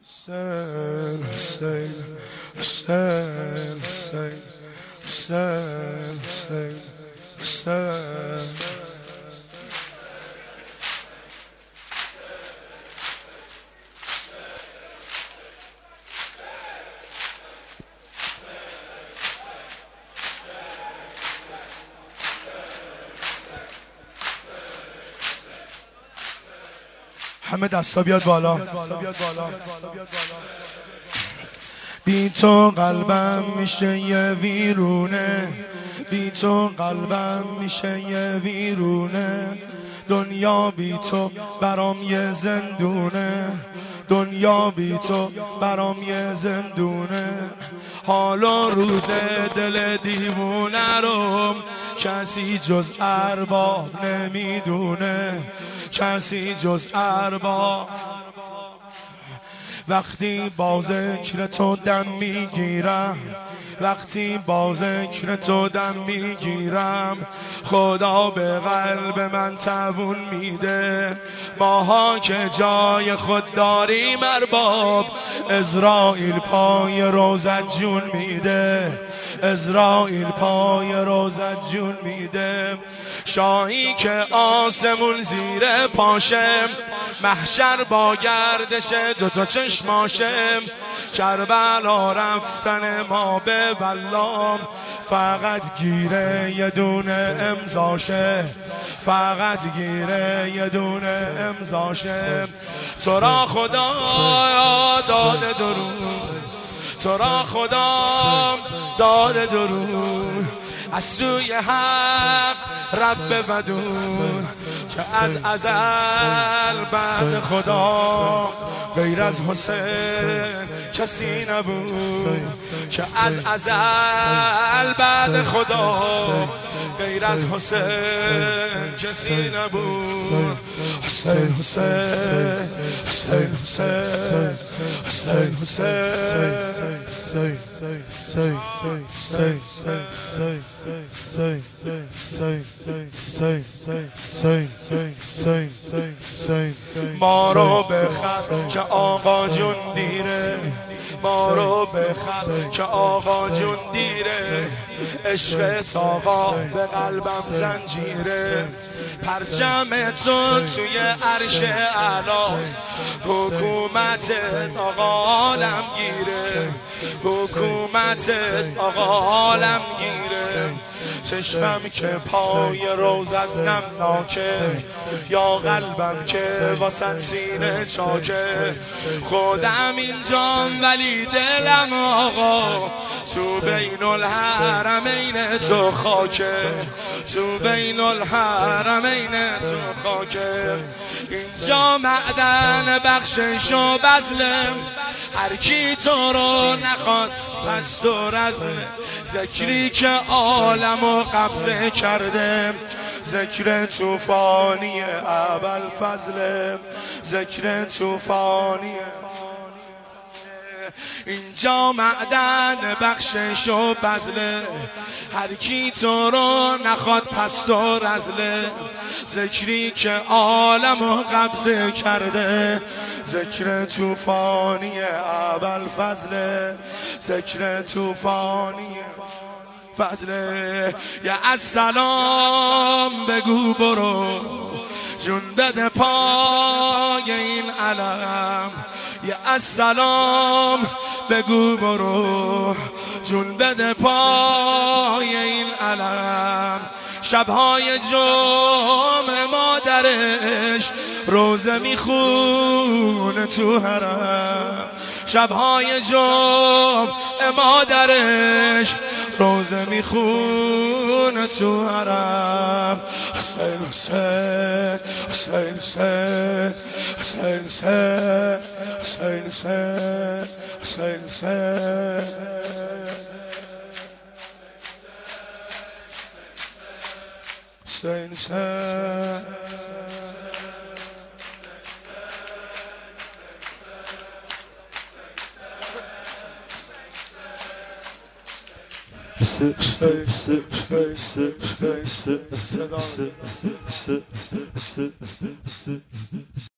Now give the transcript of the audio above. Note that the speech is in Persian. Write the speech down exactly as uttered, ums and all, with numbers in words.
حسین حسین حسین حسین حسین حسین حسین همه دستا بیاد بالا. بی تو قلبم میشه یه ویرونه، بی تو قلبم میشه یه ویرونه. دنیا بی تو برام یه زندونه، دنیا بی تو برام یه زندونه. حال و روز دل دیوونه رو کسی جز ارباب نمیدونه، کسی جز ارباب. وقتی با ذکر تو دم میگیرم، وقتی با ذکر تو دم میگیرم، خدا به قلب من تبون میده. ماها که جای خود داریم ارباب، عزراییل پای روزت جون میده، عزراییل پای روزت جون میده. شاهی که آسمون زیر پاشم، محشر با گردش دوتا چشماشم. کربلا رفتن ما به بلام، فقط گیره یه دونه امضاشه، فقط گیره یه دونه امضاشه. تو را خدا داده درود، تو را خدا داده درود از سوی حق رب ودود، که از ازل بعد خدا غیر از حسین کسی نبود، که از ازل بعد خدا غیر از حسین کسی نبود. حسین حسین حسین حسین حسین حسین. ما رو بخر که آقا جون دیره، ما رو بخر که آقا جون دیره. عشق آقا به قلبم زنجیره، پرچم تو توی عرش اعلاست. حکومتت آقا عالم گیره، حکومتت آقا عالم گیره. چشمم که پای روزت نمناکه، یا قلبم که واسه سینه چاکه. خودم اینجام ولی دلم آقا تو بین الحرمین تو خاکه، تو بین الحرمین تو خاکه. اینجا معدن بخشش و بذلم، هر کی تو رو نخواد پس تو رزمه. ذکری که عالم و قبضه کرده، ذکر توفانی ابوالفضل، ذکر توفانی. اینجا معدن بخشش و بذله، هر کی تو رو نخواد پس تو رزله. ذکری که عالم و قبضه کرده، ذکر توفانی ابوالفضل، ذکر توفانی فضله. یا السلام بگو برو جون بده پای این علم، یا السلام بگو برو جون بده پای این علم. شبهای جمعه مادرش روزه میخونه تو حرم، شبهای جمعه مادرش روزه میخونه تو حرم. حسین حسین حسین حسین حسین حسین حسین حسین حسین حسین حسین. صدا